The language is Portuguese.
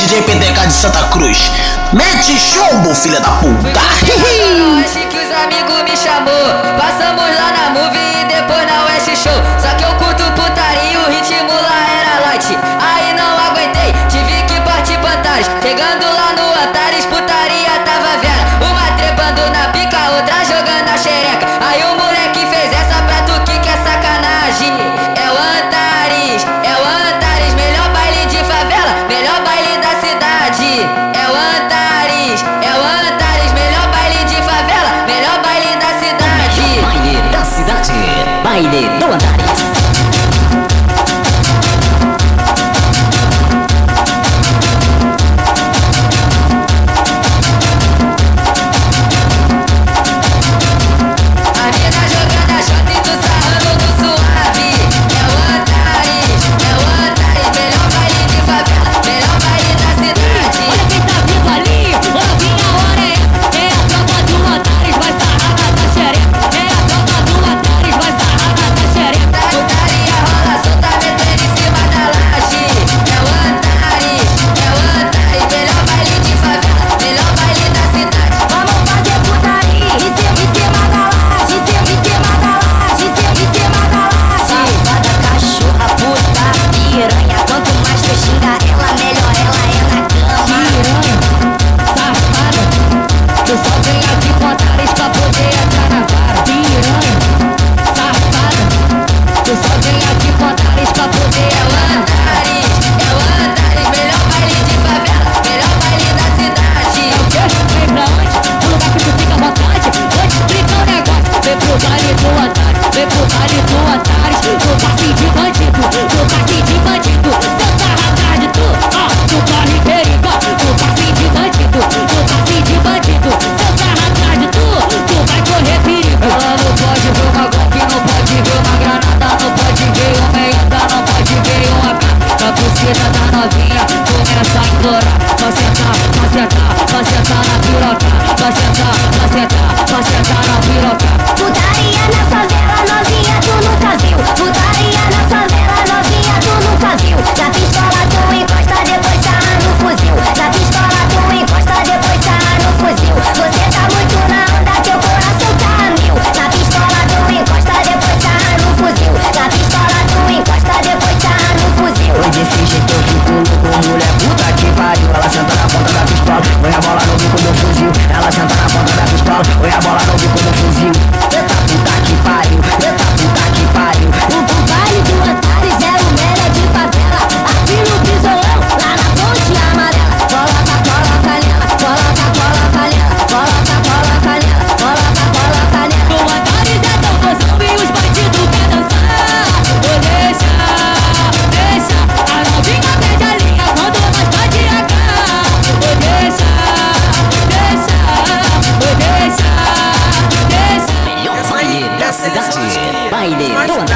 DJ PTK de Santa Cruz. Mete chumbo, filha da puta. Acho que os amigos me chamou. Passamos lá na Movie e depois na West Show. Só que eu curto putaria e o ritmo lá era light. Aí não aguentei, tive que partir pra Antares. Chegando lá no Antares, putaria tava vendo. Uma trepando na pica, outra jogando a xereca. Aí o moleque fez essa pra tu que quer sacanagem. É o Antares, melhor baile de favela, melhor baile da cidade. É o Antares, melhor baile de favela, melhor baile da cidade. Baile da cidade, baile do Antares. Putaria na favela novinha tu nunca viu. Putaria na favela novinha tu nunca viu. Da pistola tu encosta, depois sarra no fuzil. Da pistola tu encosta, depois sarra no fuzil. Você tá muito na onda, teu coração tá a mil. Da pistola tu encosta, depois sarra no fuzil. Da pistola tu encosta, depois sarra no fuzil. Oi, desse jeito eu fico louco, mulher puta que pariu. Ela senta na ponta da pistola, põe a bola no bico do fuzil. Ela senta na ponta da pistola, põe a bola no bico do fuzil. Eita puta que pariu, eita puta que pariu. O baile do Antares é o Mera de favela. Aqui no Pisolão, lá na Ponte Amarela. Coloca, coloca nela, coloca, coloca nela. Coloca, coloca nela, coloca, coloca nela. O Antares é tão gozão e os bandidos quer dançar. Ô deixa, a novinha perde a linha quando nós tá de AK. Ô deixa, Melhor baile da cidade, baile do Antares.